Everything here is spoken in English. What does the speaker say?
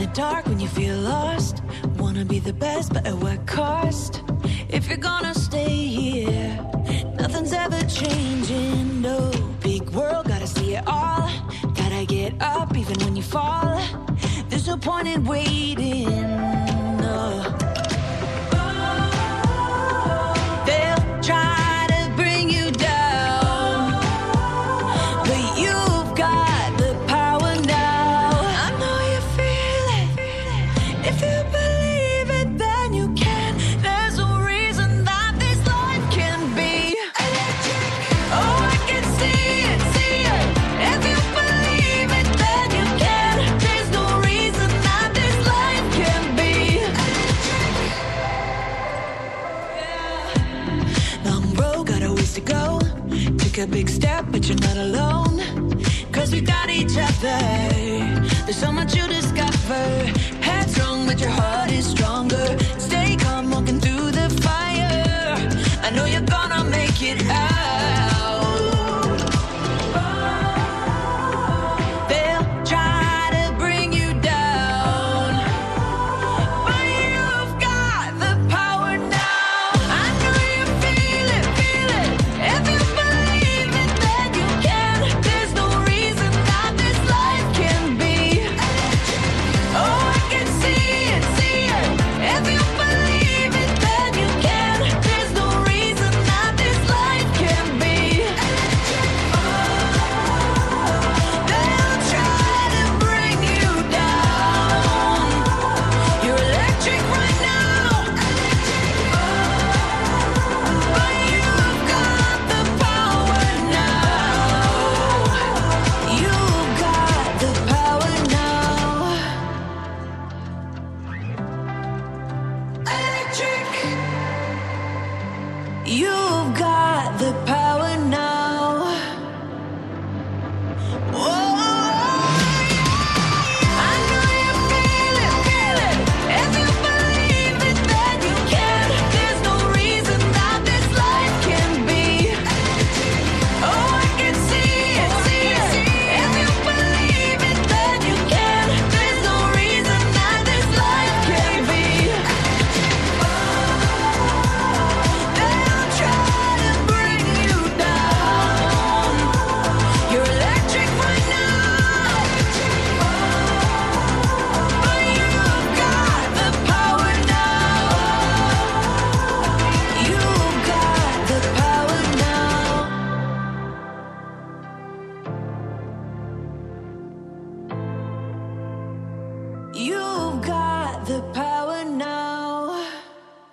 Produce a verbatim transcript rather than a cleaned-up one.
the dark when you feel lost. Wanna be the best, but at what cost? If you're gonna stay here, nothing's ever changing, no. Big world, gotta see it all. Gotta get up even when you fall. There's no point in waiting, no. They'll try to bring you down, but you've got the power now. I know you feel it. If you believe it, then you can. There's no reason that this life can be electric. Oh, I can see it, see it. If you believe it, then you can. There's no reason that this life can be electric. Yeah. Long road, got a ways to go. Took a big step, but you're not alone. Cause we got each other.